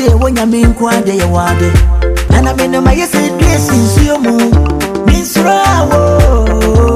say when you mean quite a wade. And I mean, my yes, dressing, see you move. Miss Rawo.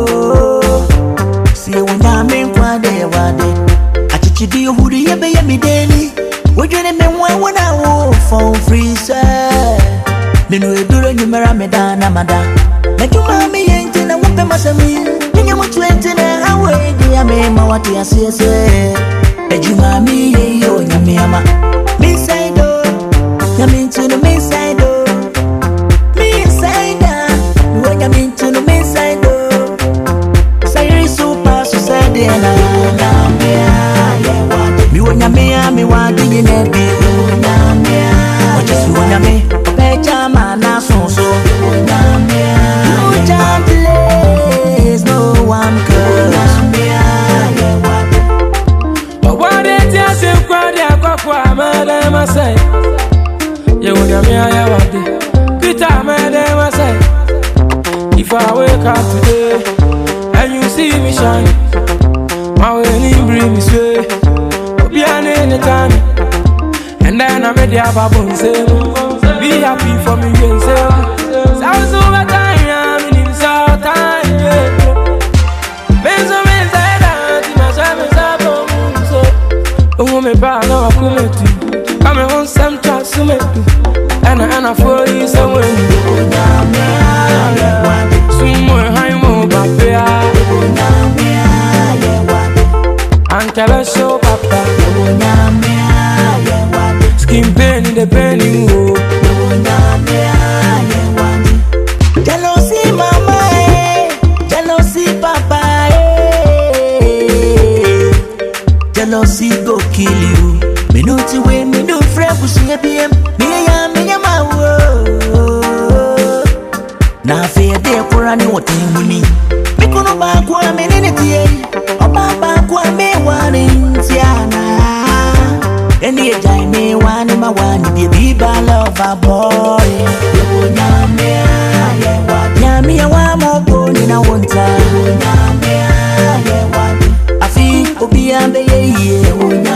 See when you mean quite a wade. I teach you who do you be me daily. Would you name when I walk for free, sir? Minu eduro nyumera medana mada. Na juma mi yente na wupe masami. Ninya mutu ente na hawe di ya mema watu ya sese. Ejuma mi ye yo nyami ama. Mi saido, nyami ntunu mi saido. Mi saida, miwo nyami ntunu mi saido. Sayri super society na nyamia ye wade. Miwo nyamia mi wadi nyenebi. Nyamia, wajesu nyami. Mana so so no place, no one curse. But what it is you cry, madam, I say. You would have me, I Peter, madam, I say. If I wake up today and you see me shine, my will bring me sway. Be an anytime, and then I'm ready to have a bone. Be happy for me, yes, sir. Sounds over time, I'm in some time, yeah. Benzo menzada, timashame sabo munso. Ume ba na wakumetu, kame on some chance sumetu. Ana for you somewhere. Somewhere haimo bapea. Ankara show papa. Skin pain in the penny. Jealousy mama, jealousy papa, jealousy go kill you. Me no ti way, me no friend who see BM. Me ya ma wo. Na fear de kurani what you need. Me kono ba kwa me ne tie. Oba ba kwa me wani tiana. Any jai me wani ma wani be biba lover boy. Nyame wa mo boni na wonta. Nyame aye wadi. Afi obi ambe ye ye.